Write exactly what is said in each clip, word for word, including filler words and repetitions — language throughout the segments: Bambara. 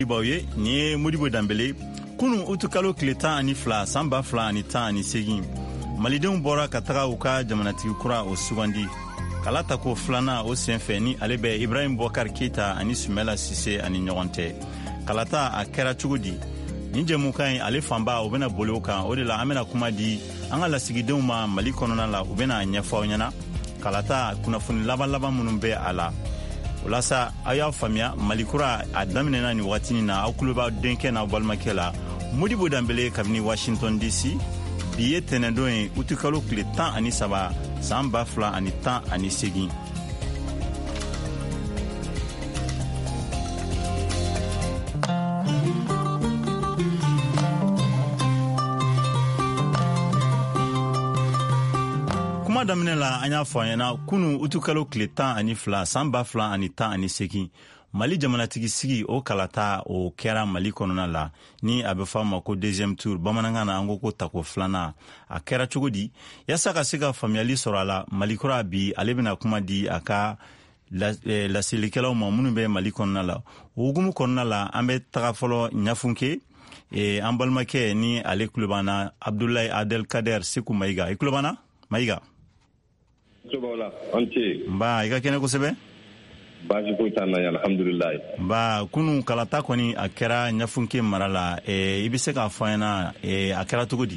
Ibaye ni Modibo Dambele kunu utukalo kile tan ani fila san ba fila ani tan ani segin malidenw bɔra ka taga u ka jamanatigi kura o sugandi kala ta ko filana o senfɛ ni ale bɛ Ibrahim Boubacar Keita ani Sumela Sise ani ɲɔgɔn tɛ kalata a kɛra cogo di ni jɛmukan ale fanba o bɛna boli o kan o de la an bɛna kuma di an ka lasigidenw ma Mali kɔnɔna la u bɛna ɲɛfɔ aw ɲɛna kalata kunnafoni laban laban minnu bɛ a la walasa aw y'a faamuya Mali kura a daminɛna ni waati na aw kulo b'a denkɛ n'aw balimakɛ la Modibo Dambele kabini Washington D C bi ye tɛnɛndon ye utikalo tile tan ani saba san ba fila ani tan ani segin kuma daminɛ la an y'a fɔ an ɲɛna kunu utikalo tile tan ani fila san ba fila ani tan ani segin Mali jamanatigi sigi o kalata o kɛra Mali kɔnɔna la ni a bɛ fɔ ma ko deuxième tour bamanankan na an ko ko tako filana a kɛra cogo di yasa ka se ka faamuyali sɔrɔ a la Mali kura bi ale bɛna kuma di a ka lasilikɛlaw ma minnu bɛ Mali kɔnɔna la o hukumu kɔnɔna la an bɛ taga fɔlɔ Ɲafunke an balimakɛ ni ale kulobana Abdoulaye Adel Kader Seku Mayiga i kulobana Mayiga Ba i ka kɛnɛ kosɛbɛ baasi ko t'an na alhamdulillah ba kunu kalata kɔni a kɛra Ɲafunke mara la i bɛ se k'a fɔ an ɲɛna a kɛra cogo di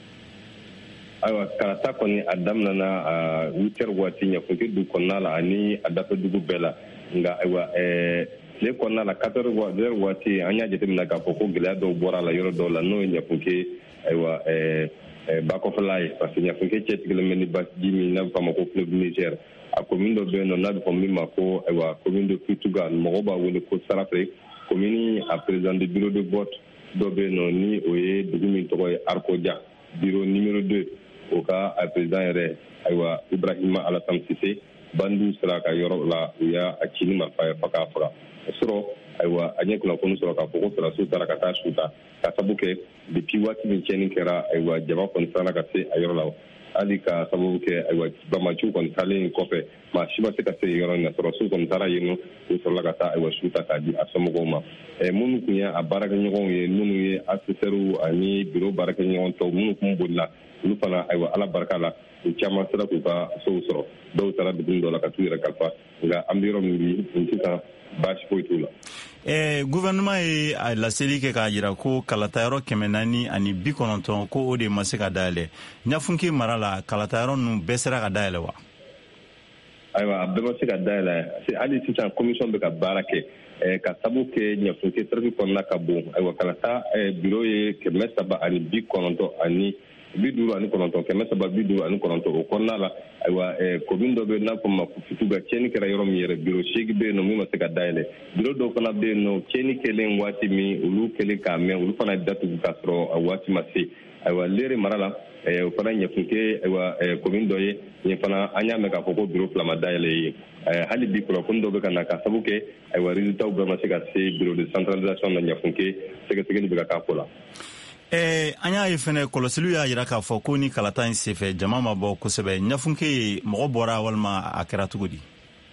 ayiwa kalata kɔni a daminɛna huit heures waati Ɲafunke du kɔnɔna la ani a dafe dugu bɛɛ la nka ayiwa tile kɔnɔna la quatre heures waati an y'a jateminɛ k'a fɔ ko gɛlɛya dɔw bɔra la yɔrɔ dɔw la n'o ye Ɲafunke ayiwa bakɔfɛla ye parce que Ɲafunke cɛtigilen bɛ ni basiji min n'a bɛ f'a ma ko Fleuve Niger a commune dɔ bɛ yen nɔ n'a bɛ fɔ min ma ko ayiwa commune de Futuga mɔgɔw b'a wele ko Sarafere commune a président de bureau de vote dɔ bɛ yen nɔ ni o ye dugu min tɔgɔ ye Arkodia bureau numéro deux o ka a président yɛrɛ ayiwa Ibrahima Alassane Cissé bandiw sera ka yɔrɔ la u y'a ci ni marifa ye f'a k'a faga o sɔrɔ ayiwa a ɲɛ kunnafoni sɔrɔ k'a fɔ ko sɔrɔdasiw taara ka taa su ta ka sabu kɛ depuis waati min tiɲɛni kɛra ayiwa jama kɔni siranna ka se a yɔrɔ la hali ka sababu kɛ ayiwa bamaciw kɔni taalen kɔfɛ maa si ma se ka se yɔrɔ in na sɔrɔdasiw kɔni taara yen nɔ u sɔrɔla ka taa ayiwa su ta k'a di a somɔgɔw ma minnu tun ye a baarakɛɲɔgɔnw ye minnu ye assesseurs ani bureau baarakɛɲɔgɔn tɔw minnu tun bolila olu fana ayiwa ala barika la u caman sera k'u ka sow sɔrɔ dɔw taara dugu dɔ la ka t'u yɛrɛ kalifa nka an bɛ yɔrɔ min bi nin sisan baasi foyi t'u la. Eh, gouvernement ye a laseli kɛ k'a jira ko kalatayɔrɔ kɛmɛ naani ani bi kɔnɔntɔn ko o de ma se ka dayɛlɛ Ɲafunke mara la kalatayɔrɔ ninnu bɛɛ sera ka dayɛlɛ wa? Ayiwa a bɛɛ ma se ka dayɛlɛ hali sisan commission bɛ ka baara kɛ eh, ka sabu kɛ Ɲafunke saraki kɔnɔna ka bon ayiwa kalata eh, bureau ye kɛmɛ saba ani bi kɔnɔntɔn ani bi duuru ani kɔnɔntɔn kɛmɛ saba bi duuru ani kɔnɔntɔn o kɔnɔna la ayiwa commune dɔ bɛ yen n'a fɔ ma ko Futuga tiɲɛni kɛra yɔrɔ min yɛrɛ bureau seegin bɛ yen nɔ min ma se ka dayɛlɛ bureau dɔw fana bɛ yen nɔ tiɲɛni kɛlen waati min olu kɛlen k'a mɛn olu fana datugu k'a sɔrɔ a waati ma se ayiwa Lere mara la o fana Ɲafunke ayiwa commune dɔ ye yen fana an y'a mɛn k'a fɔ ko bureau fila ma dayɛlɛ yen hali bi kunnafoni dɔ bɛ ka na ka sabu kɛ ayiwa résultats bɛɛ ma se ka se bureau de centralisation na Ɲafunke sɛgɛsɛgɛli bɛ ka k'a ko la. Eh, an y'a ye fɛnɛ kɔlɔsiliw y'a jira k'a fɔ ko ni kalata in senfɛ jama ma bɔ kosɛbɛ Ɲafunke ye mɔgɔ bɔra walima a kɛra cogo di?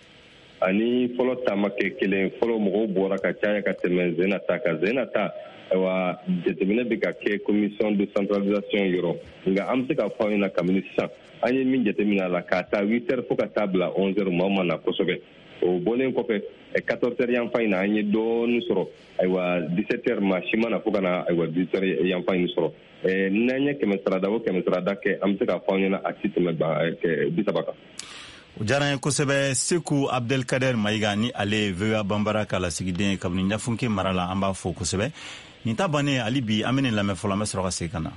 Ani fɔlɔ ta ma kɛ kelen fɔlɔ mɔgɔw bɔra ka caya ka tɛmɛ Zena ta kan Zena ta ayiwa jateminɛ bɛ ka kɛ commission de centralisation yɔrɔ nka an bɛ se k'a fɔ an ɲɛna kabini sisan an ye min jateminɛ a la k'a ta huit heures fo ka taa bila onze heures maaw ma na kosɛbɛ o bɔlen kɔfɛ quatorze heures yan fan in na an ye dɔɔni sɔrɔ ayiwa dix-sept heures maa si ma na fo ka na ayiwa dix heures yan fan in sɔrɔ n'an ye kɛmɛ sarada o kɛmɛ sarada kɛ an bɛ se k'a fɔ an ɲɛna a ti tɛmɛ bi saba kan. O diyara n ye kosɛbɛ Seku Abdelkader Mayiga ni ale ye V O A Banbara ka lasigiden kabini Ɲafunke mara la an b'a fɔ kosɛbɛ nin ta bannen hali bi an bɛ nin lamɛn fɔlɔ an bɛ sɔrɔ ka segin ka na.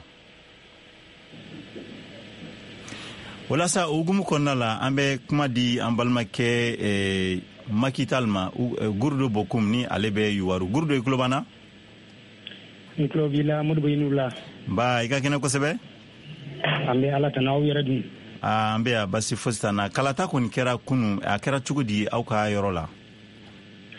Walasa o hukumu kɔnɔna la an bɛ kuma di an balimakɛ Makital ma Gurdo Bokum ni ale bɛ Yuwaru Gurdo i tulo b'an na? N tulo b'i la Modibo i n'u la. Ba i ka kɛnɛ kosɛbɛ? An bɛ Ala tanu aw yɛrɛ dun. An bɛ yan basi fosi t'an na kalata kɔni kɛra kunun a kɛra cogo di aw ka yɔrɔ la?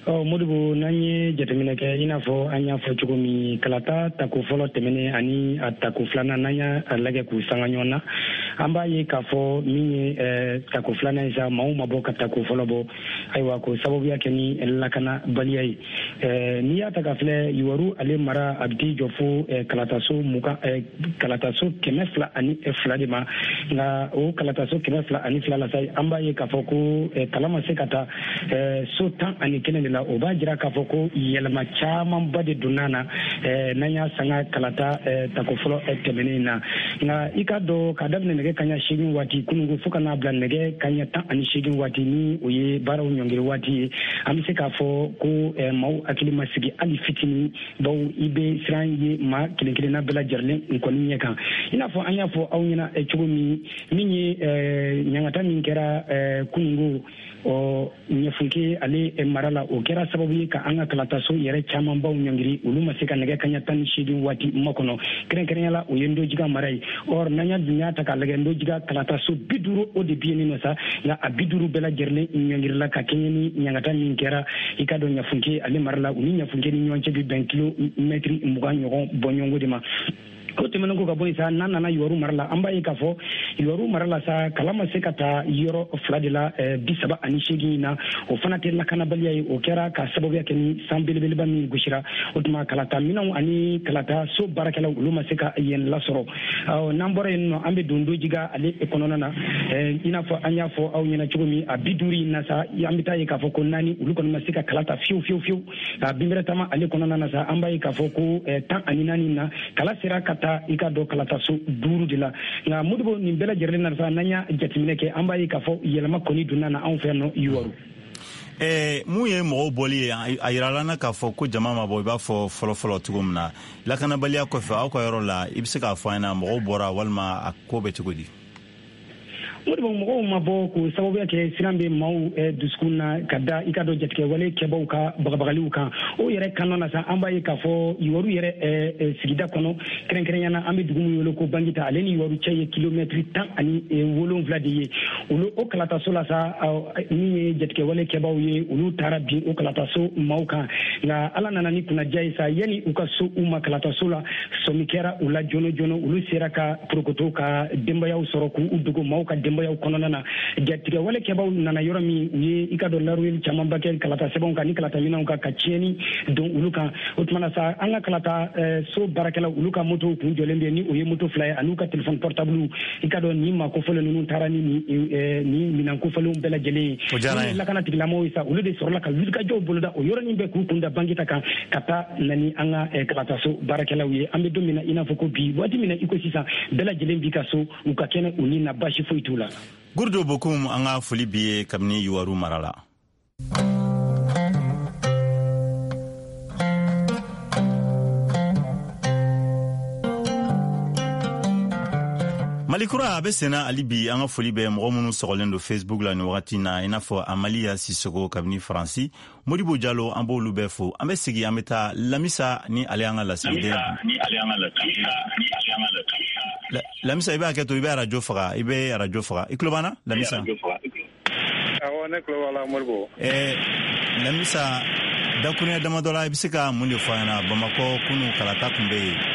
Oh, Modibo Nanye Jatamineke, Inafo, Anya Fochumi, Kalata, Taku Follow Temene, Ani, Taku Flana, Nanya, Lagaku Sanganyona, Ambaye Kafo, Mini, Taku Flana is a Mauma Boka Taku Follow, Iwako, Sabovia Keni, Lakana, Baliai, Nia Takafle, Yuaru, Ale Mara, Abdi Jofu, Kalataso, Muka, Kalataso, Kemefla, Ani, Fladima, Na, O Kalataso, Kemefla, Ani Flalasai, Ambaye Kafoku, Kalama Sekata, Sotan, Ani Kenen. Oba jira k'a fɔ ko yɛlɛma caman ba de donna na eh, n'an y'a sanga kalata eh, tako fɔlɔ eh, tɛmɛnen na nka i ka dɔn ka daminɛ nɛgɛ kaɲa segin waati kununko fo ka n'a bila nɛgɛ kaɲa tan ani segin waati ni o ye baaraw ɲɔngiri waati ye an bɛ se k'a fɔ ko eh, maaw hakili ma sigi hali fitinin baw i bɛ siran ye maa kelen kelenna bɛɛ lajɛlen kɔni ɲɛ kan i n'a fɔ an y'a fɔ aw ɲɛna eh, cogo min min ye eh, ɲangata min kɛra eh, kununko ɔ ɲɛfunke ale mara la o kɛra sababu ye ka an ka kalataso yɛrɛ caman baw ɲɔngiri olu ma se ka nɛgɛ kaɲa tan ni seegin waati ma kɔnɔ kɛrɛnkɛrɛnya la o ye ndojiga mara ye or n'an y'a dun y'a ta k'a lajɛ ndojiga kalataso bi duuru o de bi yen nɔ sa nka a bi duuru bɛɛ lajɛlen ɲɔngirila ka kɛɲɛ ni ɲangata min kɛra i ka dɔn ɲɛfunke ale mara la u ni ɲɛfunke ni ɲɔgɔn cɛ bi bɛn kilomɛtiri mugan ɲɔgɔn bɔɲɔgɔnko de ma o tɛmɛnen ko ka bɔ yen sa n'an nana Iwaru mara la an b'a ye k'a fɔ Iwaru mara la sa kala ma se ka taa yɔrɔ fila de la bi saba ani seegin na o fana tɛ lakanabaliya ye o kɛra ka sababuya kɛ ni san belebeleba min gosira o tuma kalata minɛnw ani kalata so baarakɛlaw olu ma se ka yen lasɔrɔ n'an bɔra yen nɔ an bɛ don dojiga ale kɔnɔna na i n'a fɔ an y'a fɔ aw ɲɛna cogo min a bi duuru in na sa an bɛ taa ye k'a fɔ ko naani olu kɔni ma se ka kalata fiyewu fiyewu fiyewu a binbɛrɛ taama ale kɔnɔna na sa an b'a ye k'a fɔ ko tan ani naani na kala sera ka i ka dɔn kalataso duuru de la nka Modibo nin bɛɛ lajɛlen na sa n'an y'a jateminɛ kɛ an b'a ye k'a fɔ yɛlɛma kɔni donna na anw fɛ yan nɔ Iwaru. ɛɛ mun ye mɔgɔw bɔli ye a yirala na k'a fɔ ko jama ma bɔ i b'a fɔ fɔlɔfɔlɔ cogo min na lakanabaliya kɔfɛ aw ka yɔrɔ la i bɛ se k'a fɔ an ɲɛna mɔgɔw bɔra walima a ko bɛ cogo di. Modibo mɔgɔw ma bɔ k'o sababuya kɛ siran bɛ maaw dusukun na ka da i ka dɔn jatigɛwale kɛbaaw ka bagabagaliw kan o yɛrɛ kan na sa an b'a ye k'a fɔ Iwaru yɛrɛ sigida kɔnɔ kɛrɛnkɛrɛnya na an bɛ dugu min wele ko Bangita ale ni Iwaru cɛ ye kilomɛtiri tan ani wolonwula de ye olu o kalataso la sa min ye jatigɛwale kɛbaaw ye olu taara bin o kalataso maaw kan nka ala nana ni kunnaja ye sa yanni u ka so u ma kalataso la sɔmi kɛra u la joona joona olu sera ka porokoto ka denbayaw sɔrɔ k'u dogo maaw ka denbayaw kɔnɔna na jatigɛwale kɛbaaw nana yɔrɔ min u ye i ka dɔn larueli camanba kɛ kalata sɛbɛnw kan ni kalata minɛnw kan ka tiɲɛni don olu kan o tuma na sa an ka kalata so baarakɛlaw olu ka moto kun jɔlen bɛ ni o ye moto fila ye ani u ka telefɔni portable i ka dɔn nin maa kofɔlen ninnu taara ni nin minɛn kofɔlenw bɛɛ lajɛlen ye ni lakana tigilamɔgɔw ye sa olu de sɔrɔla ka wulikajɔw boloda o yɔrɔnin bɛɛ k'u kunda Bangita kan ka taa na ni an ka kalataso baarakɛlaw ye an bɛ don min na i n'a fɔ ko bi waati min na i ko sisan bɛɛ lajɛlen b'i ka so u ka kɛnɛ u ni na basi foyi t'u la. Gurdo bokum an ka foli bi ye kabini Iwaru mara la. Malikura a bɛ senna ali bi an ka foli bɛ mɔgɔ minnu sɔgɔlen don Facebook la ni wagati na i n'a fɔ Amaliya Sisoko kabini Faransi Modibo Jalo an b'olu bɛɛ fo an bɛ sigi an bɛ taa Lamisa ni ale an ka lasigiden Lamisa i bɛ hakɛ to i bɛ radio faga i bɛ radio faga i tulo b'an na Lamisa awɔ ne tulo b'a la Modibo ɛɛ Lamisa dakuruɲɛ damadɔ la i bɛ se ka mun de fɔ an ɲɛna Bamakɔ kunu kalata tun bɛ yen.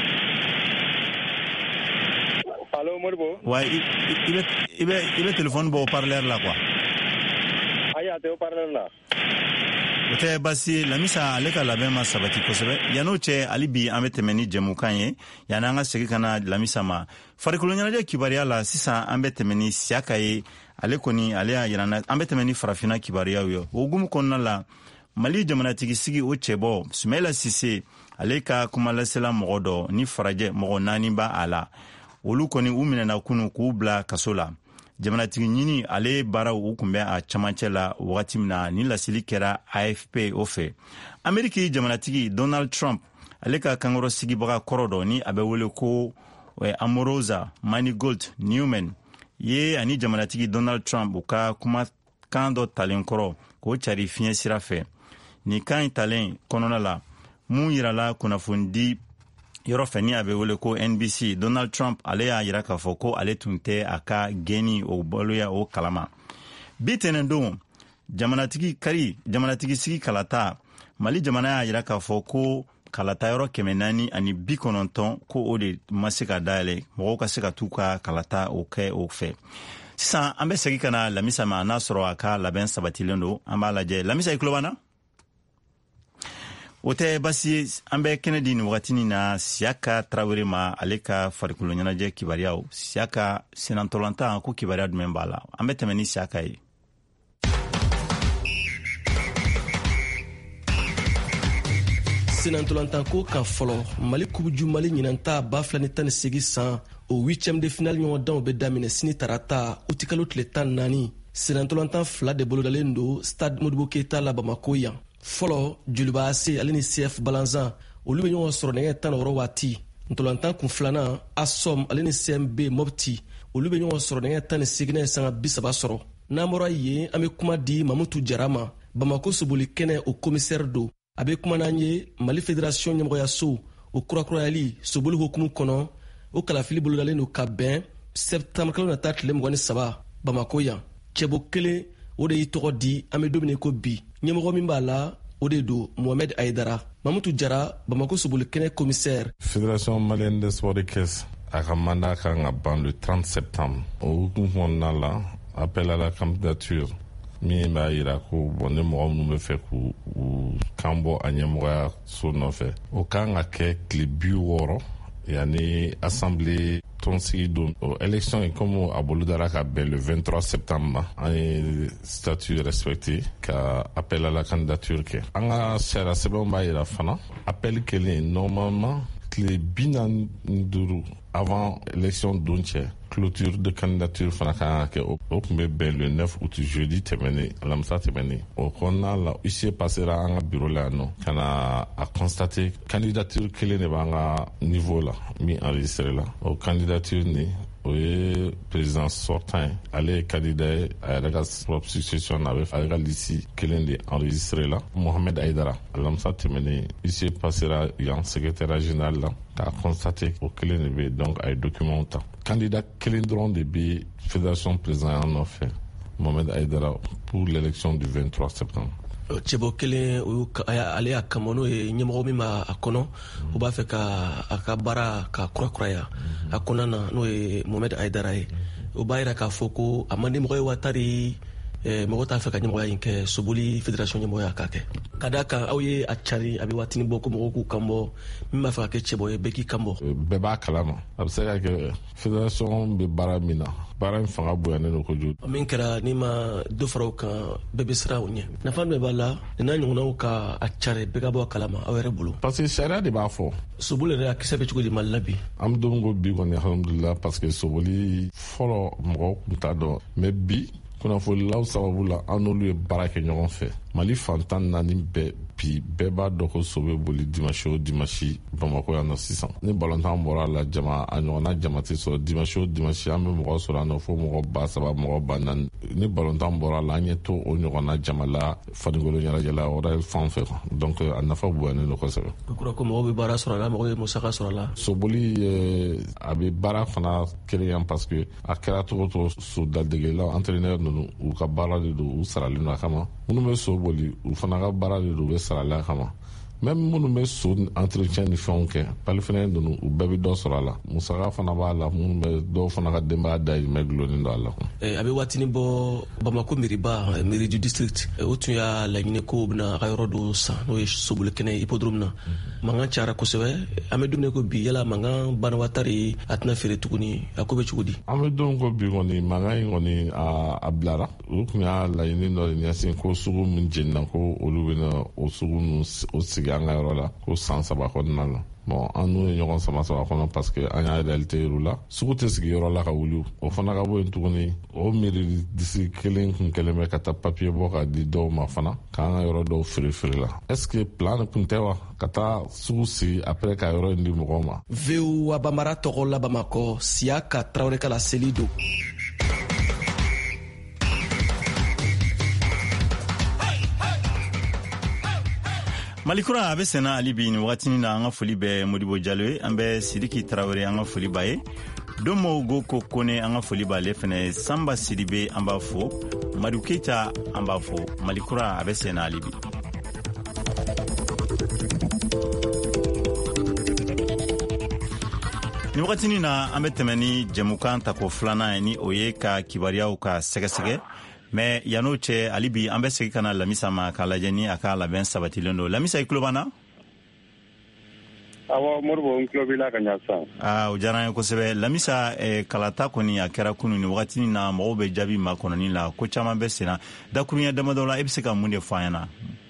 Allo Modibo wa i bɛ i bɛ i bɛ téléphone bɔ haut-parleur la quoi ayi a tɛ haut-parleur la o tɛ basi ye Lamisa ale ka labɛn ma sabati kosɛbɛ yan'o cɛ hali bi an bɛ tɛmɛ ni jɛmukan ye yanni an ka segin ka na Lamisa ma farikolo ɲɛnajɛ kibaruya la sisan an bɛ tɛmɛ ni Siyaka ye ale kɔni ale y'a yira an bɛ tɛmɛ ni farafinna kibaruyaw ye o hukumu kɔnɔna la Mali jamanatigi sigi o cɛbɔ Sumayila Sise ale ka kumalasela mɔgɔ dɔ ni farajɛ mɔgɔ naani b'a a la olu kɔni u minɛna kunu k'u bila kaso la jamanatigi ɲini ale baaraw u kun bɛ a camancɛ la wagati min na ni lasili kɛra A F P o fɛ Ameriki jamanatigi Donald Trump ale ka kankɔrɔ sigibaga kɔrɔ dɔ ni a bɛ wele ko Amorosa Manigault Newman ye ani jamanatigi Donald Trump u ka kumakan dɔ talen kɔrɔ k'o cari fiɲɛ sira fɛ ni kan talen kɔnɔna la mun yirala kunnafoni yɔrɔ fɛ ni a bɛ wele ko N B C Donald Trump ale y'a yira k'a fɔ ko ale tun tɛ a ka geni o baloya o kalama bi tɛnɛn don jamanatigi kari jamanatigi sigi kalata Mali jamana y'a yira k'a fɔ ko kalata yɔrɔ kɛmɛ naani ani bi kɔnɔntɔn ko o de ma se ka dayɛlɛ mɔgɔw ka se ka t'u ka kalata o kɛ o fɛ. Sisan an bɛ segin ka na Lamisa ma n'a sɔrɔ a ka labɛn sabatilen don an b'a lajɛ. Lamisa i tulo b'an na? O tɛ basi ye an bɛ kɛnɛ di nin wagatinin na Siyaka Tarawele ma ale ka farikolo ɲɛnajɛ kibaruyaw. Siyaka senatɔlɔntan ko kibaruya jumɛn b'a la? An bɛ tɛmɛ ni Siyaka ye. Senatɔlɔntan ko kan fɔlɔ Mali kubuju Mali ɲinanta ba fila ni tan ni segin san o huitième de finale ɲɔgɔndanw bɛ daminɛ sini tarata o ti kalo tile tan naani. Senatɔlɔntan fila de bolodalen don Stade Modibo Keita la Bamako yan. Fɔlɔ Joliba A C ale ni C F Balanzan olu bɛ ɲɔgɔn sɔrɔ nɛgɛ tan wɔɔrɔ waati. Ntɔlɔntan kun filanan Asom ale ni C M B Mopti olu bɛ ɲɔgɔn sɔrɔ nɛgɛ tan ni seginna sanga bi saba sɔrɔ. N'an bɔra yen an bɛ kuma di Mamutu Jara ma Bamako soboli kɛnɛ o commissaire do. A bɛ kuma n'an ye Mali Fédération ɲɛmɔgɔyaso o kurakurayali soboli hokumu kɔnɔ o kalafili bolodalen don ka bɛn septembre kalo nata tile mugan ni saba Bamako yan. Cɛbo kelen o de y'i tɔgɔ di an bɛ don min ko bi. Ɲɛmɔgɔ min b'a la o de don Mohamed Aïdara. Mamutu Jara Bamako soboli kɛnɛ commissaire. Fédération malienne de sport de caisse a ka mandat kan ka ban le trente septembre. O hukumu kɔnɔna la appel à la candidature min b'a yira ko bon ni mɔgɔ minnu bɛ fɛ k'u kan bɔ a ɲɛmɔgɔya so nɔfɛ o kan ka kɛ tile bi wɔɔrɔ yanni assemblée tɔnsigi don o élection yi comme a bolodara ka bɛn le vingt-trois septembre ma an ye statut respecté ka appel à la candidature kɛ an ka sariya sɛbɛnw b'a yira fana appel kelen normalement tile bi naani ni duuru avant élection don cɛ clôture de candidature fana kan ka kɛ o tun bɛ bɛn le neuf août jeudi tɛmɛnen alamisa tɛmɛnen o kɔnɔna la huissier passera an ka bureau la yan nɔ ka na a constater candidature kelen de b'an ka niveau la min enregistré la o candidature ni o ye président sortant ye ale ye candidat ye a yɛrɛ ka propre succession na a bɛ ale ka liste kelen de enregistré la Mohamed Aïdara alamisa tɛmɛnen huissier passera yan secrétaire général la k'a constater o kelen de bɛ donc a ye document ta candidat kelen dɔrɔn de bɛ fédération président yan nɔfɛ Mohamed Aïdara pour l'élection du vingt-trois septembre. Cɛbɔ kelen ale y'a kama n'o ye ɲɛmɔgɔ min b'a kɔnɔ o b'a fɛ ka a ka baara ka kurakuraya a kɔnɔna na n'o ye Mohamed Aïdara ye o b'a yira k'a fɔ ko a man di mɔgɔ ye watari mɔgɔ t'a fɛ ka ɲɛmɔgɔya in kɛ soboli fédération ɲɛmɔgɔya k'a kɛ ka d'a kan aw ye a cari a bɛ waatinin bɔ ko mɔgɔw k'u kan bɔ min b'a fɛ ka kɛ cɛbɔ ye bɛɛ k'i kan bɔ. Bɛɛ b'a kalama a bɛ se ka kɛ fédération bɛ baara min na baara in fanga bonyanen don kojugu. Min kɛra n'i ma dɔ fara o kan bɛɛ bɛ siran o ɲɛ nafa min b'a la nin n'a ɲɔgɔnnaw ka a cari bɛɛ ka bɔ a kalama aw yɛrɛ bolo. parce que sariya de b'a fɔ. soboli yɛrɛ a kisɛ bɛ cogo di Mali la bi. an bɛ don ko bi kɔni alhamdulilah parce que soboli fɔlɔ mɔgɔw tun t'a dɔn mais bi kunnafonilaw sababu la an n'olu ye baara kɛ ɲɔgɔn fɛ Mali fantan naani bɛɛ bi bɛɛ b'a dɔn ko so bɛ boli dimanche o dimanche Bamako yan nɔ sisan ni balontan bɔra a la jama a ɲɔgɔnna jama tɛ sɔrɔ dimanche o dimanche an bɛ mɔgɔ sɔrɔ an nɔ fo mɔgɔ ba saba mɔgɔ ba naani ni balontan bɔra a la an ɲɛ to o ɲɔgɔnna jama la fanikolo ɲɛnajɛ la o yɛrɛ fan fɛ donc a nafa bonyanen don kosɛbɛ. o kɔrɔ ko mɔgɔw bɛ baara sɔrɔ a la mɔgɔw ye musaka sɔrɔ a la. soboli a bɛ baara fana kelen yan parce que a kɛra cogo o cogo so dadegelaw entraîneur ninnu u ka baara de don u saralen don a kama minnu bɛ so boli u fana ka baara de don u bɛ saralen a kama même minnu bɛ so entretien ni fɛnw kɛ palifɛnɛ ninnu u bɛɛ bɛ dɔ sɔrɔ a la musaka fana b'a la minnu bɛ dɔw fana ka denbaya dahirimɛ dulonnen don a la. a bɛ waatinin bɔ Bamako mairie mairie du district o tun y'a laɲini ko bɛna a ka yɔrɔ dɔ san n'o ye soboli kɛnɛ hippodrome na mankan cayara kosɛbɛ an bɛ dumuni ko bi yala mankan banna watari a tɛna feere tuguni a ko bɛ cogo di. an bɛ don ko bi kɔni mankan in kɔni a bilara o tun y'a laɲini dɔ de ɲɛsin ko sugu min jenina ko olu bɛna o sugu ninnu o sigi an ka yɔrɔ la ko san saba kɔnɔna la bon an n'u ye ɲɔgɔn sama sama kɔnɔ parce que an y'a réalité yir'u la sugu tɛ sigi yɔrɔ la ka wuli o fana ka bɔ yen tuguni o mairie disi kelen kun kɛlen bɛ ka taa papier bɔ ka di dɔw ma fana k'an ka yɔrɔ dɔw feere feere la est ce que plan kun tɛ wa ka taa sugu sigi après ka yɔrɔ in di mɔgɔw ma. V O A Bamara tɔgɔ la Bamakɔ Siyaka Tarawele ka la seli don. Malikura a bɛ sɛnɛ hali bi nin wagatinin na an ka foli bɛ Modibo Jalo ye an bɛ Sidiki Tarawele an ka foli b'a ye Domo Goko Kone an ka foli b'ale fɛnɛ Samba Sidibe an b'a fo Madu Keita an b'a fo Malikura a bɛ sen na hali bi. Ni wagatini na an bɛ tɛmɛ ni jɛmukan tako filanan ye ni o ye ka kibariyaw ka sɛgɛsɛgɛ mais yan'o cɛ hali bi an bɛ segin ka na Lamisa ma k'a lajɛ ni a ka labɛn sabatilen don. Lamisa i tulo b'an na? Awɔ Moribo n tulo b'i la ka ɲa sisan. Aa o diyara n ye kosɛbɛ. Lamisa eh, kalata kɔni a kɛra kunun ni wagatini na mɔgɔw bɛ jaabi ma kɔnɔni la ko caman bɛ sen na dakurunya damadɔ la i bɛ se ka mun de fɔ an ɲɛna?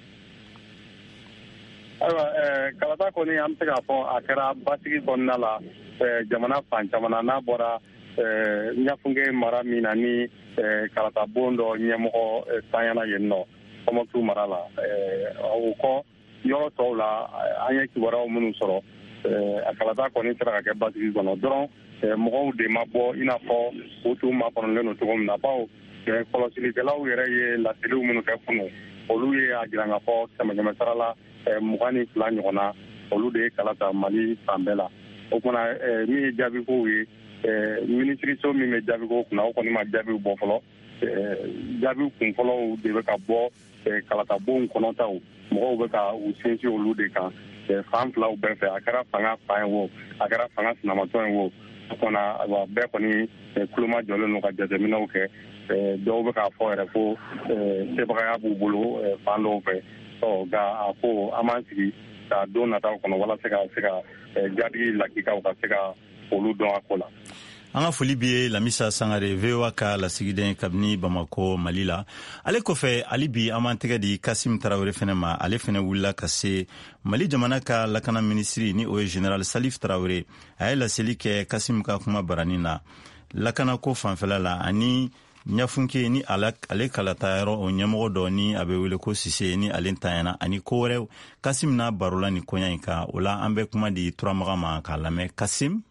Ayiwa eh, kalata kɔni an bɛ se k'a fɔ a kɛra basigi kɔnɔna la eh, jamana fan caman na n'a bɔra eh, Ɲafunge mara min na ni eh, kalata bon dɔ ɲɛmɔgɔ eh, tanyana yen nɔ Tɔnbukutu mara la eh, o kɔ yɔrɔ tɔw la an ye kibaruyaw minnu sɔrɔ a kalata kɔni sera ka kɛ basigi kɔnɔ dɔrɔn mɔgɔw de ma bɔ i n'a fɔ u tun makɔnɔlen don cogo min na bawo kɔlɔsilikɛlaw yɛrɛ ye laseliw minnu kɛ kunu olu ye a jira k'a fɔ kɛmɛ kɛmɛ sara la mugan ni fila ɲɔgɔnna olu de ye kalata Mali fan bɛɛ la o kumana min ye jaabikow ye minisiriso min bɛ jaabiko kunna o kɔni ma jaabiw bɔ fɔlɔ jaabiw kun fɔlɔw de bɛ ka bɔ kalata bon kɔnɔtaw mɔgɔw bɛ ka u sinsin olu de kan fan filaw bɛɛ fɛ a kɛra fanga fa ye wo a kɛra fanga sinamatɔ ye wo o kumana bɛɛ kɔni kuloma jɔlen don ka jateminɛw kɛ dɔw bɛ k'a fɔ yɛrɛ fo sebagaya b'u bolo fan dɔw fɛ nka a ko an b'an sigi ka don nataw kɔnɔ walasa ka se ka jaabi lakikaw ka se ka olu dɔn a ko la. An ka foli bi Lamisa Sangare V O A ka lasigiden kabini Bamako Mali la. Ale kɔfɛ hali bi an b'an tɛgɛ di Kasim Tarawele fɛnɛ ma ale fɛnɛ wulila ka se Mali jamana ka lakana minisiri ni o ye General Salif Tarawele a ye laseli kɛ Kasim ka kuma barani na lakana ko fanfɛla la ani Ɲafunke ni ale kalata yɔrɔ o ɲɛmɔgɔ dɔ ni a bɛ wele ko Sise ni ale tanyana ani ko wɛrɛw Kasim n'a barola ni koɲa in kan o la an bɛ kuma di Turamaga ma k'a lamɛn. Kasim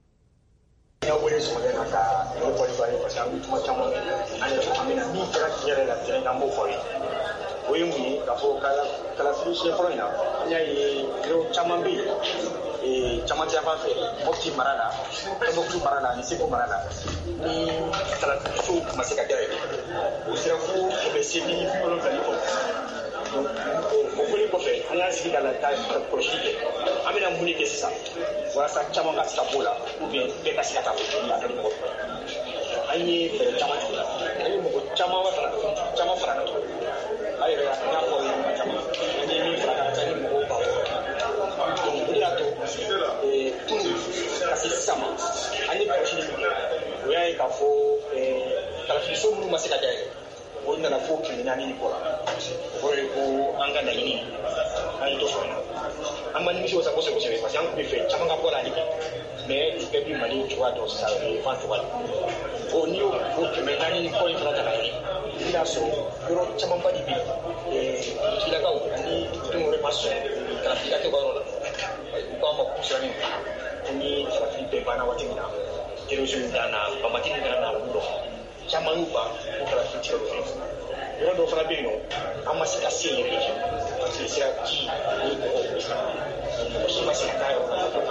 ya wele sɔgɔlen na ka ɲɛfɔli b'a ye parce que an bɛ kuma caman an yɛrɛ fɔ min na min kɛra tiɲɛ yɛrɛ la tiɲɛ an b'o fɔ ye o ye mun ye k'a fɔ kalafili siɲɛ fɔlɔ in na an y'a ye réew caman bɛ yen caman tɛ yan fɛ Mopti mara la Tɔnbukutu mara la ani Segu mara la ni kalafilisow ma se ka dayɛlɛ o sera fo o bɛ se bi wolonwula ni kɔ donc o kɔlen kɔfɛ an y'a sigi ka la taa kɔlɔsili kɛ an bɛna mun de kɛ sisan walasa caman ka se ka bɔ o la ou bien bɛɛ ka se ka taa fɔ a ka mɔgɔ an ye fɛɛrɛ caman tigɛ la an ye mɔgɔ caman fara caman fara ka to a yɛrɛ y'a fɔ ye caman an ye min fara ka taa ni mɔgɔw ba donc o de y'a to tunu ka se sisan ma an ye kɔlɔsili min kɛ o y'a ye k'a fɔ kalafiliso minnu ma se ka dayɛlɛ o nana fo kɛmɛ naani ni kɔ la o kɔrɔ ye ko an ka laɲini an ye dɔ sɔrɔ an ma nimisi wasa kosɛbɛ kosɛbɛ parce que an tun bɛ fɛ caman ka bɔ la hali bi mais bɛɛ bɛ Mali cogoya dɔn sisan fan cogoya la o n'i y'o o kɛmɛ naani ni kɔ in fana ta k'a ye i bɛna sɔrɔ yɔrɔ camanba de bɛ yen dugutigilakaw ani dugudenw yɛrɛ ma sɔn kalafili ka kɛ u ka yɔrɔ la u k'an ma k'u sirannen ko ni kalafili bɛɛ banna waati min na terrorisme da na banbati min da na olu dɔn caman y'u ban ko kalafili tigɛ o fɛ yɔrɔ dɔw fana bɛ yen nɔ an ma se ka se yɛrɛ de parce que sira ji ni mɔgɔw mɔgɔ si ma se ka taa yɔrɔ la yɔrɔ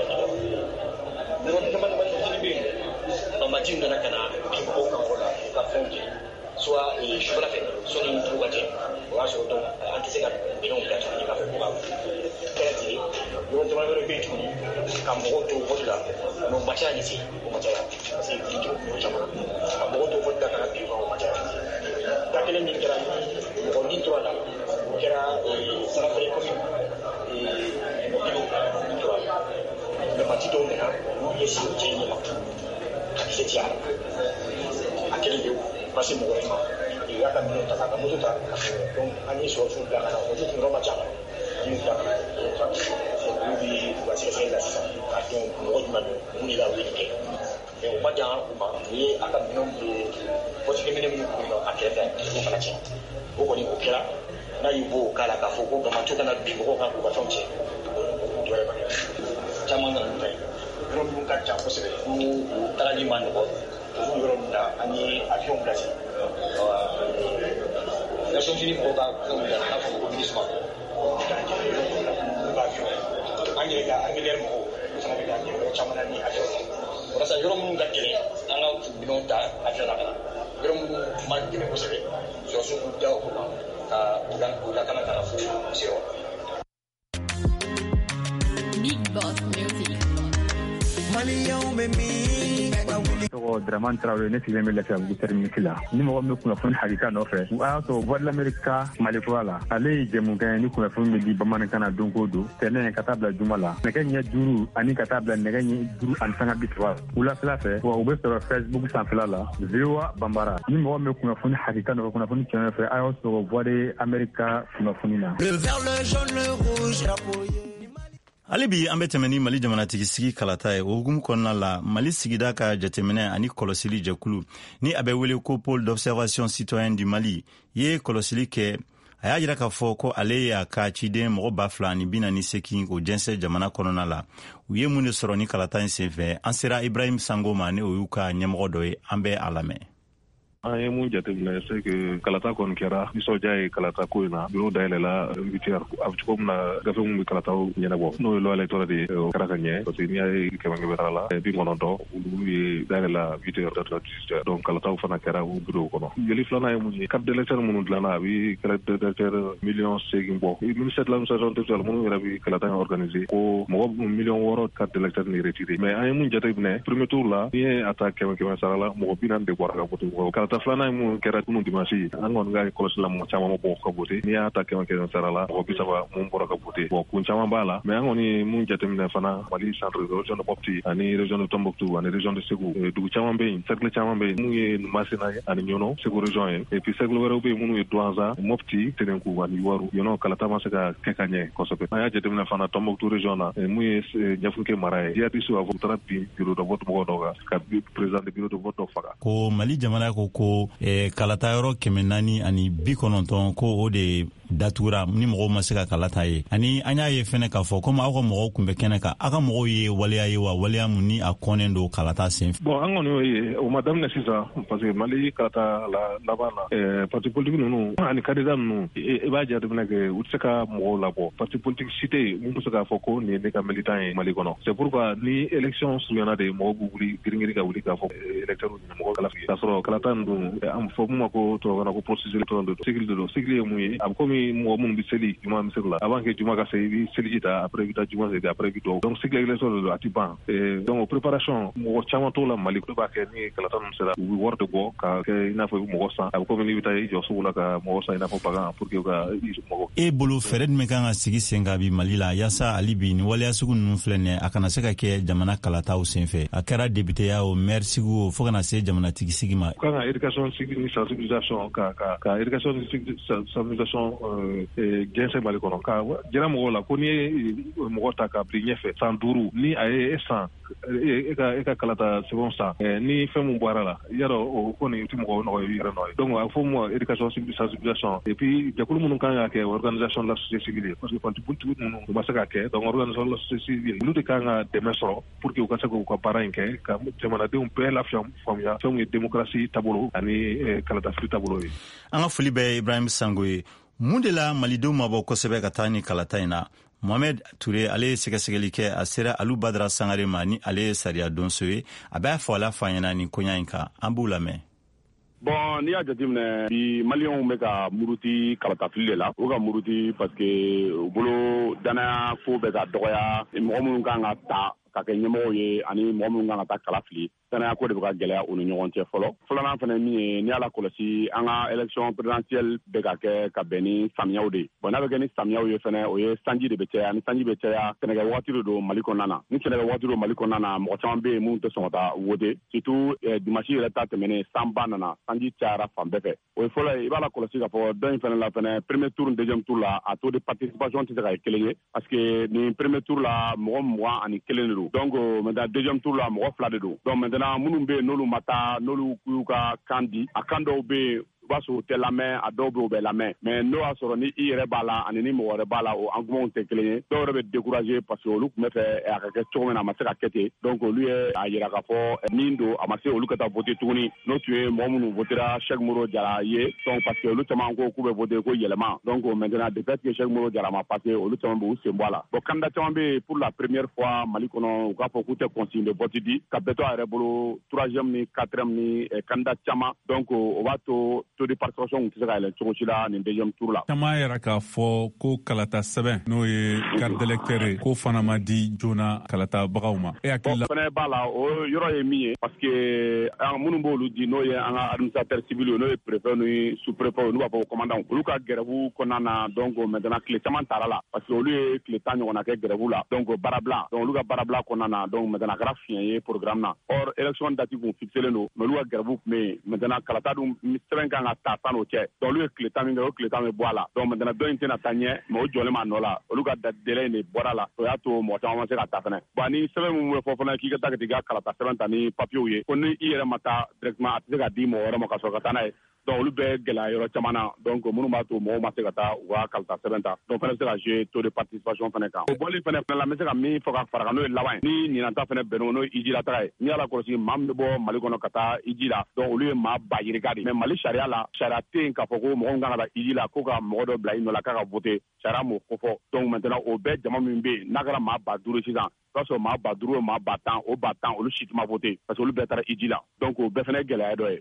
damadama fitinin bɛ yen banbatiw nana ka na bin mɔgɔw kan o la u ka fɛnw kɛ soit sufɛla fɛ sɔnni dugu ka jɛ o y'a sɔrɔ donc an tɛ se ka minɛnw bila tuguni k'a fɔ ko ka kɛlɛ tigɛ yɔrɔ dama wɛrɛ bɛ yen tuguni ka mɔgɔw to vote la mais o ma caya ɲɛsin o ma caya parce que bintigiw kun y'o caman ka mɔgɔw to vote la ka na bin o ma caya da kelen min kɛra ni mɔgɔ ni tora la o kɛra Sarafɛri commune mɔbiliw ni tora la mais parti dɔw nana n'u ɲɛsin o cɛ ɲɛma ka kisɛ ci a la a kelen de parce que mɔgɔ ma i y'a ka minɛnw ta k'a ka moto ta donc an ye sɔrɔsiw bila ka na moto tun yɔrɔ ma ca an y'u bila ka na olu bɛ u ka sɛgɛsɛgɛli la sisan k'a dɔn mɔgɔ jumɛn don mun de la u ye nin kɛ mais o ma jan u ma u ye a ka minɛnw bɔtigɛ minɛ minnu kun a kɛrɛfɛ o fana cɛ o kɔni o kɛra n'a y'i bɔ o k'a la k'a fɔ ko bamato kana bin mɔgɔw kan k'u ka fɛnw cɛ o wɛrɛ ma kɛ caman nana n'u ta ye yɔrɔ minnu ka ca kosɛbɛ n'u tagali ma nɔgɔ olu yɔrɔ ninnu na an ye avion place Nations Unies mɔgɔw ka fɛnw bila n'a fɔ ko MINUSMA olu ka avion an yɛrɛ ka Angleterre mɔgɔw olu fana bɛ ka ɲɛ yɔrɔ caman na ni avion walasa yɔrɔ minnu ka gɛlɛn an ka minɛnw ta a jɔla ka na yɔrɔ minnu ma gɛlɛn kosɛbɛ sɔrɔsiw k'u da o kɔnɔ ka u lakana ka na fo seyɔrɔ. Big Boss Music. tɔgɔ Dramane Traoré ne sigilen bɛ Lafiyabugu terminus la ni mɔgɔ min bɛ kunnafoni hakika nɔfɛ o y'a sɔrɔ Voix de l'Amérique Mali kura la ale ye jɛmukan ye ni kunnafoni bɛ di bamanankan na don o don tɛnɛ ka taa bila juma la nɛgɛ ɲɛ duuru ani ka taa bila nɛgɛ ɲɛ duuru ani sanga bi saba wulafɛla fɛ wa u bɛ sɔrɔ Facebook sanfɛla la V O A Banbara ni mɔgɔ min bɛ kunnafoni hakika nɔfɛ kunnafoni tiɲɛ fɛ a y'o sɔrɔ Voix de l'Amérique kunnafoni na. hali bi an bɛ tɛmɛ ni Mali jamanatigi sigi kalata ye o hukumu kɔnɔna la Mali sigida ka jateminɛ ani kɔlɔsili jɛkulu ni a bɛ wele ko pôle d'observation citoyenne du Mali ye kɔlɔsili kɛ a y'a jira k'a fɔ ko ale y'a ka ciden mɔgɔ ba fila ani bi naani sekin o jɛnsɛ jamana kɔnɔna la u ye mun de sɔrɔ ni kalata in senfɛ an sera Ibrahim Sango ma ni o y'u ka ɲɛmɔgɔ dɔ ye an bɛ a lamɛn. an ye mun jateminɛ c'est que kalata kɔni kɛra nisɔndiya ye kalata ko in na bureau dayɛlɛla huit heures a bɛ cogo min na gafe mun bɛ kalataw ɲɛnabɔ n'o ye loi électorale de ye o kɛra ka ɲɛ parce que n'i y'a ye kɛmɛ kɛmɛ sara la bi kɔnɔntɔn olu ye dayɛlɛla huit heures d'heure dix heures donc kalataw fana kɛra o bureau kɔnɔ jeli filanan ye mun ye carte d'électeur minnu dilanna a bɛ carte d'électeur miliyɔn seegin bɔ ministère de l'administration territoriale minnu yɛrɛ bɛ kalata in organiser ko mɔgɔ miliyɔn wɔɔrɔ carte d'électeur ni retiré mais an ye mun jateminɛ premier tour la n'i ye a ta kɛmɛ kɛmɛ sara la mɔgɔ bi naani de bɔra ka voter ta filanan ye mun kɛra kunun dimanche an kɔni ka kɔlɔsi la mɔgɔ caman ma bɔ ka voter n'i y'a ta kɛmɛ kɛmɛ sara la mɔgɔ bi saba mun bɔra ka voter bon kun caman b'a la mais an kɔni mun jateminɛ fana Mali centre région de Mopti ani région de Tombouctou ani région de Ségou dugu caman bɛ yen cercle caman bɛ yen mun ye Masina ye ani Ɲɔnɔ Ségou région ye et puis cercle wɛrɛw bɛ yen minnu ye Douanza Mopti Tenenkou ani Waru Ɲɔnɔ kalata ma se ka kɛ ka ɲɛ kosɛbɛ an y'a jateminɛ fana Tombouctou région na mun ye Ɲafunke mara ye jihadistes a taara bin bureau de vote mɔgɔ dɔ kan ka président de bureau de vote dɔ faga ko Mali jamana ko ko kalata yɔrɔ kɛmɛ naani ani bi kɔnɔntɔn ko o de datugura ni mɔgɔw ma se ka kalata ye ani an y'a ye fɛnɛ k'a fɔ komi aw ka mɔgɔw kun bɛ kɛnɛ kan aw ka mɔgɔw ye waleya ye wa waleya mun ni a kɔnnen don kalata senfɛ. bon an kɔni y'o ye o ma daminɛ sisan parce que Mali kalata la laban na ɛɛ parti politique ninnu ani candidat ninnu i b'a jateminɛ kɛ u tɛ se ka mɔgɔw labɔ parti politique si tɛ yen mun bɛ se k'a fɔ ko nin ye ne ka militant ye Mali kɔnɔ c'est pourquoi ni élection surunyana de mɔgɔw b'u wuli girin-girin ka wuli k'a fɔ électeur ɲɛmɔgɔ kalafili k'a sɔrɔ kalata nin dun an fɔ mun ma ko tubabukan na ko processus électoral de don cycle de don cycle ye mun ye a bɛ komi mɔgɔ minnu bɛ seli juma misiri la avant que juma ka se i bɛ seliji ta après i bɛ taa juma seli après i bɛ dɔw donc cycle électoral de don a tɛ ban donc préparation mɔgɔ caman t'o la Mali olu b'a kɛ ni kalata ninnu sera u bɛ wari de bɔ ka kɛ i n'a fɔ i bɛ mɔgɔ san a bɛ komi n'i bɛ taa i jɔ sugu la ka mɔgɔ san i n'a fɔ bagan pour que u ka mɔgɔ. e bolo fɛɛrɛ jumɛn kan ka sigi sen kan bi Mali la yaasa hali bi ni waleya sugu ninnu filɛ nin ye a kana se ka kɛ jamana kalataw senfɛ a kɛra député ya o maire sigi o fo kana se jamanatigi sigi ma. kan ka éducation sigi ni sensibilisation ka ka ka éducation ni sensibilisation jɛnsɛ Mali kɔnɔ ka jira mɔgɔw la ko n'i ye mɔgɔ ta ka bila ɲɛfɛ san duuru ni a ye e san e ka e ka kalata sɛbɛnw san ni fɛn mun bɔra la yarɔ o kɔni tɛ mɔgɔ nɔgɔ ye yɛrɛ nɔ ye donc a fɔ mo éducation sensibilisation et puis jɛkulu minnu kan ka kɛ organisation de la société civile parce que parti politique ninnu u ma se ka kɛ donc organisation de la société civile olu de kan ka dɛmɛ sɔrɔ pour que u ka se k'u ka baara in kɛ ka jamanadenw bɛɛ lafiya faamuya fɛnw ye démocratie taabolo ani kalata fili taabolo ye. an ka foli bɛ Ibrahim Sango ye mun de la malidenw ma bɔ kosɛbɛ ka taa ni kalata in na Mohamed Touré ale ye sɛgɛsɛgɛli kɛ a sera Alu Badara Sangare ma ni ale ye sariya donso ye a b'a fɔ ala fa ɲɛna nin koɲa in kan an b'u lamɛn. Bon n'i y'a jateminɛ bi maliyɛnw bɛ ka muruti kalatafili de la u ka muruti parce que u bolo danaya ko bɛ ka dɔgɔya mɔgɔ minnu kan ka ta ka kɛ ɲɛmɔgɔw ye ani mɔgɔ minnu kan ka taa kala fili danaya ko de bɛ ka gɛlɛya u ni ɲɔgɔn cɛ fɔlɔ filanan fana min ye n'i y'a la kɔlɔsi an ka élection présidentielle bɛ ka kɛ ka bɛn ni samiyaw de bon n'a bɛ kɛ ni samiyaw ye fana o ye sanji de bɛ caya ni sanji bɛ caya sɛnɛkɛ waati de don Mali kɔnɔna na ni sɛnɛkɛ waati don Mali kɔnɔna na mɔgɔ caman bɛ yen minnu tɛ sɔn ka taa voter surtout dimanche yɛrɛ ta tɛmɛnen sanba nana sanji cayara fan bɛɛ fɛ o ye fɔlɔ ye i b'a la kɔlɔsi k'a fɔ dɔ in fana la fana premier tour ni deuxième tour la a taux de participation tɛ se ka kɛ kelen ye parce que nin premier tour la mɔgɔ mugan ani kelen de don donc maintenant deuxième tour la mɔgɔ fila de don donc maintenant minnu bɛ yen n'olu ma taa n'olu y'u ka kan di a kan dɔw bɛ yen i b'a sɔrɔ u tɛ lamɛn a dɔw bɛ u bɛ lamɛn mais n'o y'a sɔrɔ ni i yɛrɛ b'a la ani ni mɔgɔ wɛrɛ b'a la o argument tɛ kelen ye dɔw yɛrɛ bɛ décourager parce que olu tun bɛ fɛ a ka kɛ cogo min na a ma se ka kɛ ten donc olu ye a yira k'a fɔ min don a ma se olu ka taa voter tuguni n'o tun ye mɔgɔ minnu votera Cheikh Moro Jara ye donc parce que olu caman ko k'u bɛ voter ko yɛlɛma donc maintenant de fait que Cheikh Moro Jara ma passé olu caman bɛ u sen bɔ a la bon candidat caman bɛ pour la première fois Mali kɔnɔ u k'a fɔ k'u tɛ consigne de vote di ka bɛɛ to a yɛrɛ bolo troisième ni quatrième ni candidat caman donc o b'a to taux de participation tɛ se ka yɛlɛ cogo si la nin deuxième tour la. Caman yɛrɛ k'a fɔ ko kalata sɛbɛn n'o ye carte d'électeur ye k'o fana ma di joona kalatabagaw ma. E hakili la. O fana b'a la o yɔrɔ ye min ye parce que minnu b'olu di n'o ye an ka administrateur civil n'o ye préfet ni sous-préfet n'u b'a fɔ commandant olu ka grève kɔnɔna na donc maintenant tile caman tara la parce que olu ye tile tan ɲɔgɔnna kɛ grève la donc baarabila donc olu ka baarabila kɔnɔna na donc maintenant a kɛra fiɲɛ ye programme na or élection date kun fixelen don mais olu ka grève kun bɛ yen maintenant kalata dun sɛbɛn kan ka ta san o cɛ donc olu ye tile tan min kɛ o tile tan bɛ bɔ a la donc maintenant dɔ in tɛna taa ɲɛ mais o jɔlen b'a nɔ la olu ka délai de bɔra la o y'a to mɔgɔ caman ma se ka taa fɛnɛ bon ni sɛbɛn min bɛ fɔ fana k'i ka taa ka t'i ka kalata sɛbɛn ta ni papiers ye ko ni i yɛrɛ ma taa directement a tɛ se ka di mɔgɔ wɛrɛ ma ka sɔrɔ ka taa n'a ye donc olu bɛɛ gɛlɛya yɔrɔ caman na donc minnu b'a to mɔgɔw ma se ka taa u ka kalata sɛbɛn ta donc fana bɛ se ka jouer taux de participation fana kan o bɔli fana fana la n bɛ se ka min fɔ ka fara kan n'o ye laban ye ni ɲinanta fana bɛnn'o n'o ye hiji la taga ye n'i y'a lakɔlɔsi maa min bɛ bɔ Mali kɔnɔ ka taa hiji la donc olu ye maa ba yirika de mais Mali sariya la sariya tɛ yen k'a fɔ ko mɔgɔ min kan ka taa hiji la ko ka mɔgɔ dɔ bila i nɔ la k'a ka voter sariya m'o ko fɔ donc maintenant o bɛɛ jama min bɛ yen n'a kɛra maa ba duuru sisan o b'a sɔrɔ maa ba duuru o maa ba tan o ba tan olu si tɛ ma voter parce que olu bɛɛ taara hiji la donc o bɛɛ fana ye gɛlɛya dɔ ye.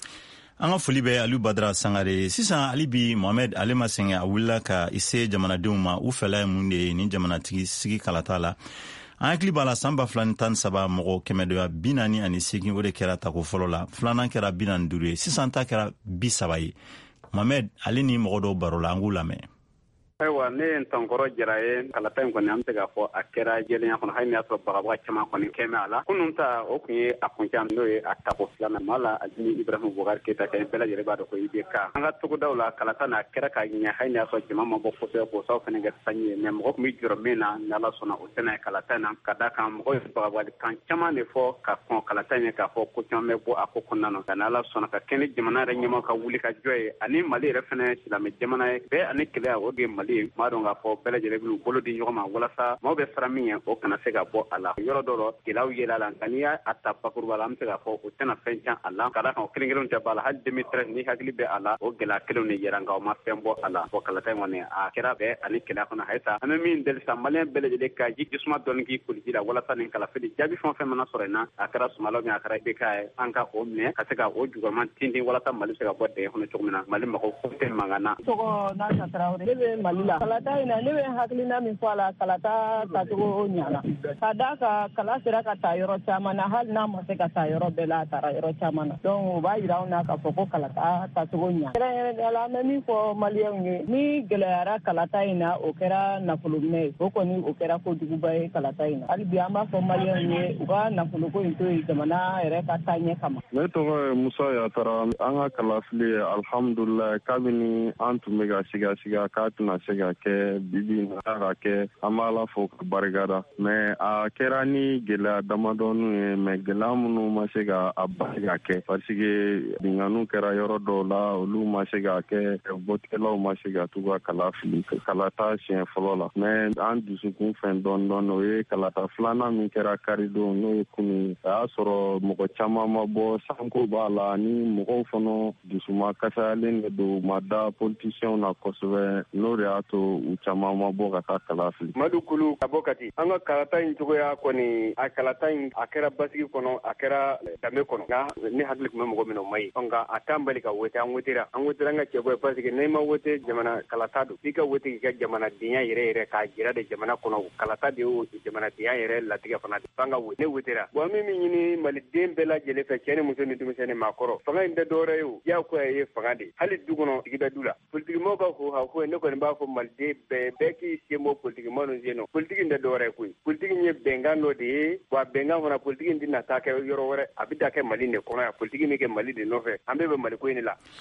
An ka foli bɛ Aliou Badara Sangare sisan ali bi Mohamed ale ma sɛgɛn a wulila ka i se jamanadenw ma u fɛla ye mun de ye ni jamanatigi sigi kalata la an hakili b'a la san ba fila ni tan ni saba mɔgɔ kɛmɛ dɔ bi naani ani segin o de kɛra tako fɔlɔ la filanan kɛra bi naani duuru ye sisan ta kɛra bi saba ye Mohamed ale ni mɔgɔ dɔw baro la an k'u lamɛn. Ayiwa ne ye Ntankɔrɔ Jara ye kalata in kɔni an bɛ se k'a fɔ a kɛra jɛlenya kɔnɔ hali n'a sɔrɔ bagabaga caman kɔni kɛmɛ a la kunun ta o tun ye a kuncɛ n'o ye a tako filanan maa la Adjimi Ibrahima Bubakari Keyita kɛ bɛɛ lajɛlen b'a dɔn ko I B K an ka togodaw la kalata n'a kɛra ka ɲɛ hali n'a sɔrɔ jama ma bɔ kosɛbɛ k'o sababu fana kɛ sanji ye mais mɔgɔ tun bɛ jɔrɔ min na ni Ala sɔnna o tɛna ye kalata in na ka d'a kan mɔgɔw ye bagabalikan caman de fɔ ka kɔn kalata in ye k'a fɔ ko caman bɛ bɔ a ko kɔnɔna na nka ni Ala sɔnna ka kɛ ni jamana yɛrɛ ɲɛmaw ka wuli ka jɔ ye ani Mali yɛrɛ fana silamɛ jamana ye bɛɛ ani kɛlɛ o de ye Mali ye maa dɔn k'a fɔ bɛɛ lajɛlen b'u bolo di ɲɔgɔn ma walasa maaw bɛ fara min ye o kana se ka bɔ a la yɔrɔ dɔ la gɛlɛyaw yela la nka n'i y'a ta bakuruba la an bɛ se k'a fɔ o tɛna fɛn can a la ka d'a kan o kelen kelenw tɛ b'a la hali deux mille treize ni hakili bɛ a la o gɛlɛya kelenw de yera nka o ma fɛn bɔ a la fɔ kalata in kɔni a kɛra bɛɛ ani kɛlɛya kɔnɔ halisa an bɛ min deli sa maliyɛn bɛɛ lajɛlen ka ji jisuma dɔɔni k'i koli ji la walasa nin kalafili jaabi fɛn o fɛn mana sɔrɔ in na a kɛra Sumala min a kɛra I B K ye an ka o minɛ ka se ka o jugama tintin walasa Mali bɛ se ka bɔ dɛgɛ kɔnɔ cogo min na Mali mɔgɔw ko tɛ mankan na. Tɔgɔ Nasa Tarawele ne bɛ Mali la kalata in na ne bɛ hakilina min fɔ a la kalata tacogo ɲana ka d'a kan kala sera ka taa yɔrɔ caman na hali n'a ma se ka taa yɔrɔ bɛɛ la a taara yɔrɔ caman na donc o b'a jira anw na k'a fɔ ko kalata tacogo ɲa kɛrɛnkɛrɛnnenya la an bɛ min fɔ maliyɛnw ye ni gɛlɛyara kalata in na o kɛra nafolo minɛ ye o kɔni o kɛra kojuguba ye kalata in na hali bi an b'a fɔ maliyɛnw ye u ka nafoloko in to yen jamana yɛrɛ ka taa ɲɛ kama. Ne tɔgɔ ye Musa Yatara an ka kalafili alhamdulilayi kabini an tun bɛ ka siga siga k'a tɛna se ka kɛ bibi na ka kɛ an b'a la fɔ ka barikada mais a kɛra ni gɛlɛya damadɔnu ye mais gɛlɛya minnu ma se ka a bali ka kɛ parce que binganiw kɛra yɔrɔ dɔw la olu ma se ka kɛ votekɛlaw ma se ka t'u ka kala fili kalata siɲɛ fɔlɔ la mais an dusukun fɛn dɔɔni dɔɔni o ye kalata filanan min kɛra karidon n'o ye kunun a y'a sɔrɔ mɔgɔ caman ma bɔ sanko b'a la ni mɔgɔw fana dusuma kasayalen de don u ma da politisiyɛnw na kosɛbɛ n'o de y'a to u caman ma bɔ ka taa kala fili. Madu Kulu ka bɔ Kati an ka kalata in cogoya kɔni a kalata in a kɛra basigi kɔnɔ a kɛra danbe kɔnɔ nka ne hakili tun bɛ mɔgɔ min na o ma ɲi nka a t'an bali ka wote an wotera an wotera an ka cɛbɔ ye parce que n'i ma wote jamana kalata don f'i ka wote k'i ka jamanadenya yɛrɛ yɛrɛ k'a jira de jamana kɔnɔ kalata de y'o jamanadenya yɛrɛ latigɛ fana de f'an ka wote ne wotera bon an bɛ min ɲini maliden bɛɛ lajɛlen fɛ cɛ ni muso ni denmisɛnnin maakɔrɔ fanga in tɛ dɔwɛrɛ ye o diyagoya ye fanga de hali du kɔnɔ tigi bɛ du la politikimɔgɔw ka hohaho ne kɔni b'a fɔ maliden bɛɛ bɛɛ k'i sen bɔ politikimɔgɔ ninnu sen nɔ politiki in tɛ dɔwɛrɛ ye koyi politiki in ye bɛnkan dɔ de ye wa bɛnkan fana politiki in tɛna taa kɛ yɔrɔ wɛrɛ a bɛ taa kɛ Mali de kɔnɔ yan politiki min kɛ Mali de nɔfɛ an bɛɛ bɛ Mali ko in de la.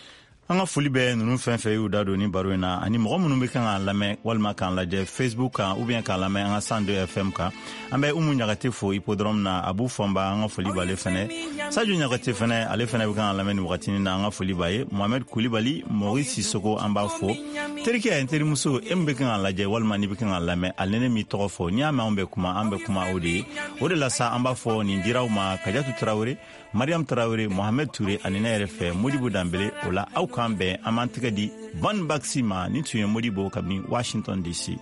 an ka foli bɛ ninnu fɛn fɛn y'u da don ni baro in na ani mɔgɔ minnu bɛ kan k'an lamɛn walima k'an lajɛ Facebook kan ou bien k'an lamɛn an ka cent deux F M kan an bɛ Umu Ɲagate fo hippodrome na Abu Fɔnba an ka foli b'ale fɛnɛ Sadio Ɲagate fɛnɛ ale fɛnɛ bɛ kan k'an lamɛn nin wagatinin na an ka foli b'a ye Mohamed Kulibali Maurice Sissoko an b'a fo terikɛ a terimuso e min bɛ kan k'an lajɛ walima n'i bɛ kan k'an lamɛn ale ne m'i tɔgɔ fɔ n'i y'a mɛn an bɛ kuma an bɛ kuma o de ye o de la sa an b'a fɔ nin diraw ma Kajatu Tarawele Mariam Tarawele Mohamed Touré ani ne yɛrɛ fɛ Modibo Danbele o la aw k'an bɛn an b'an tɛgɛ di Ban Baxi ma ni tun ye Modibo kabini Washington D C.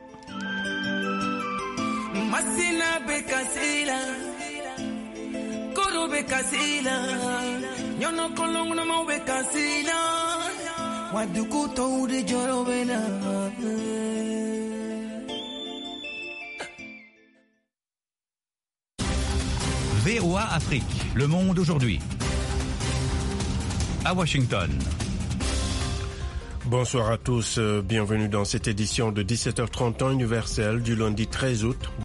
Masina be kasila Koro be kasila Nyono kolongo mo be kasila Waduku to de joro bena V O A Afrique, Le Monde aujourd'hui. À Washington. Bonsoir à tous, bienvenue dans cette édition de dix-sept heures trente temps universel du lundi treize août.